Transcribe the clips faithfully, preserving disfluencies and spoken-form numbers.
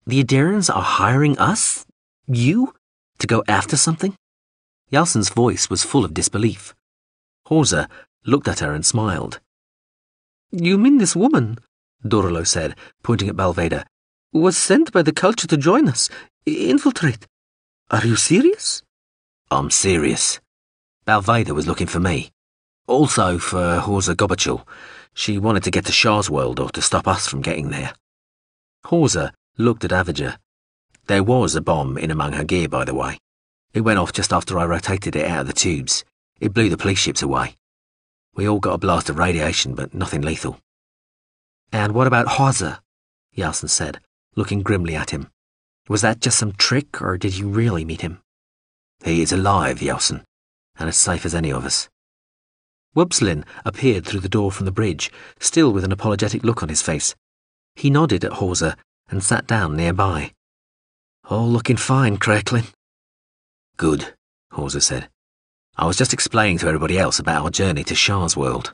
The Adirans are hiring us? You? To go after something? Yalsen's voice was full of disbelief. Horza looked at her and smiled. You mean this woman, Dorolo said, pointing at Balveda, was sent by the culture to join us, infiltrate. Are you serious? I'm serious. Balveda was looking for me. Also for Horza Gobachul. She wanted to get to Shah's world or to stop us from getting there. Horza looked at Avager. There was a bomb in among her gear, by the way. It went off just after I rotated it out of the tubes. It blew the police ships away. We all got a blast of radiation, but nothing lethal. And what about Horza? Yalsen said, looking grimly at him. Was that just some trick, or did you really meet him? He is alive, Yalsen, and as safe as any of us. Wubslin appeared through the door from the bridge, still with an apologetic look on his face. He nodded at Horza and sat down nearby. All looking fine, Cracklin. Good, Horza said. I was just explaining to everybody else about our journey to Shah's world.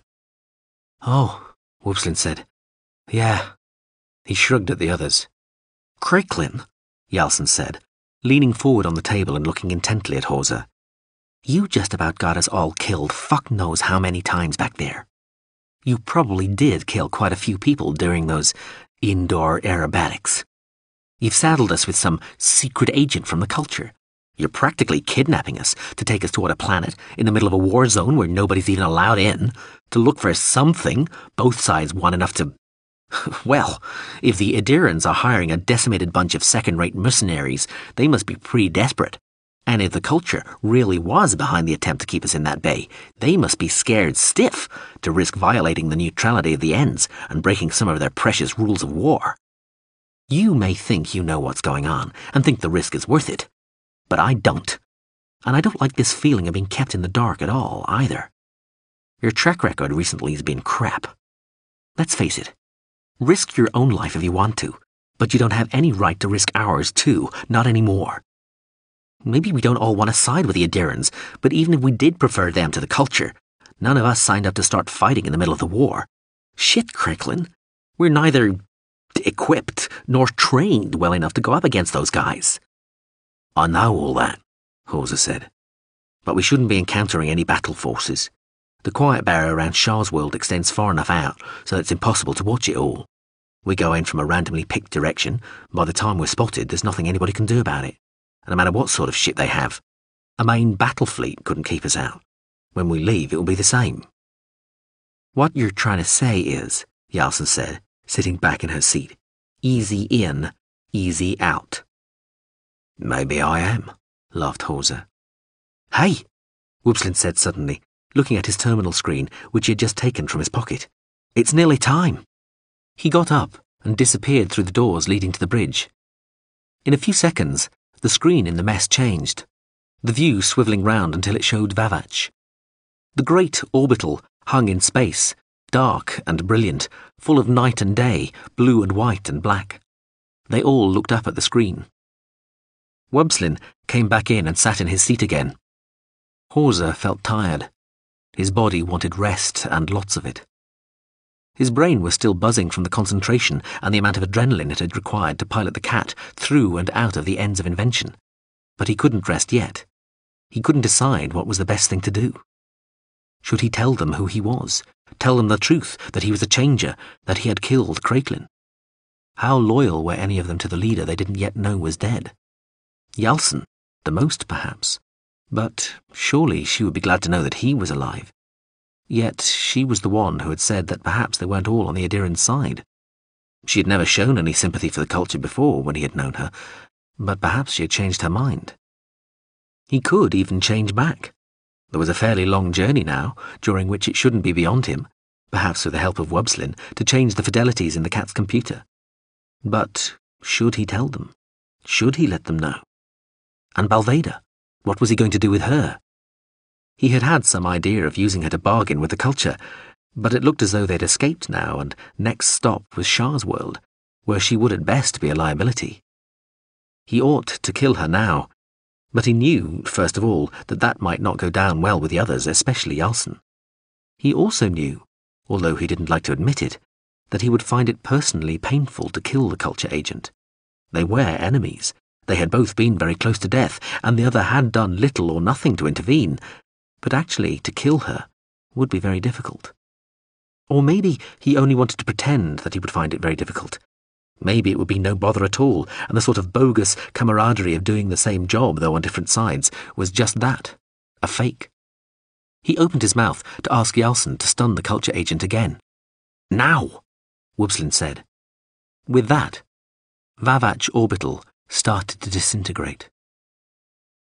Oh, Wubslin said. Yeah. He shrugged at the others. Cracklin, Yalsen said, leaning forward on the table and looking intently at Horza. You just about got us all killed fuck knows how many times back there. You probably did kill quite a few people during those indoor aerobatics. You've saddled us with some secret agent from the culture. You're practically kidnapping us to take us toward a planet in the middle of a war zone where nobody's even allowed in, to look for something both sides want enough to... Well, if the Adirans are hiring a decimated bunch of second-rate mercenaries, they must be pretty desperate. And if the culture really was behind the attempt to keep us in that bay, they must be scared stiff to risk violating the neutrality of the Ends and breaking some of their precious rules of war. You may think you know what's going on and think the risk is worth it, but I don't. And I don't like this feeling of being kept in the dark at all, either. Your track record recently has been crap. Let's face it. Risk your own life if you want to, but you don't have any right to risk ours too, not anymore. Maybe we don't all want to side with the Adirans, but even if we did prefer them to the culture, none of us signed up to start fighting in the middle of the war. Shit, Cricklin. We're neither equipped nor trained well enough to go up against those guys. I know all that, Horza said, but we shouldn't be encountering any battle forces. The quiet barrier around Shah's world extends far enough out so that it's impossible to watch it all. We go in from a randomly picked direction. By the time we're spotted, there's nothing anybody can do about it. And no matter what sort of ship they have, a main battle fleet couldn't keep us out. When we leave, it will be the same. What you're trying to say is, Yalsen said, sitting back in her seat, easy in, easy out. Maybe I am, laughed Horza. Hey, Wubslin said suddenly, looking at his terminal screen, which he had just taken from his pocket. It's nearly time. He got up and disappeared through the doors leading to the bridge. In a few seconds, the screen in the mess changed, the view swivelling round until it showed Vavach. The great orbital hung in space, dark and brilliant, full of night and day, blue and white and black. They all looked up at the screen. Wubslin came back in and sat in his seat again. Horza felt tired. His body wanted rest and lots of it. His brain was still buzzing from the concentration and the amount of adrenaline it had required to pilot the cat through and out of the ends of invention. But he couldn't rest yet. He couldn't decide what was the best thing to do. Should he tell them who he was? Tell them the truth, that he was a changer, that he had killed Craiglin? How loyal were any of them to the leader they didn't yet know was dead? Yalsen, the most perhaps. But surely she would be glad to know that he was alive. Yet she was the one who had said that perhaps they weren't all on the Adiran's side. She had never shown any sympathy for the culture before when he had known her, but perhaps she had changed her mind. He could even change back. There was a fairly long journey now, during which it shouldn't be beyond him, perhaps with the help of Wubslin, to change the fidelities in the cat's computer. But should he tell them? Should he let them know? And Balveda? What was he going to do with her? He had had some idea of using her to bargain with the culture, but it looked as though they'd escaped now, and next stop was Shah's world, where she would at best be a liability. He ought to kill her now, but he knew, first of all, that that might not go down well with the others, especially Yalsen. He also knew, although he didn't like to admit it, that he would find it personally painful to kill the culture agent. They were enemies. They had both been very close to death, and the other had done little or nothing to intervene. But actually, to kill her would be very difficult. Or maybe he only wanted to pretend that he would find it very difficult. Maybe it would be no bother at all, and the sort of bogus camaraderie of doing the same job, though on different sides, was just that, a fake. He opened his mouth to ask Yalson to stun the culture agent again. Now, Wubslin said. With that, Vavach Orbital started to disintegrate.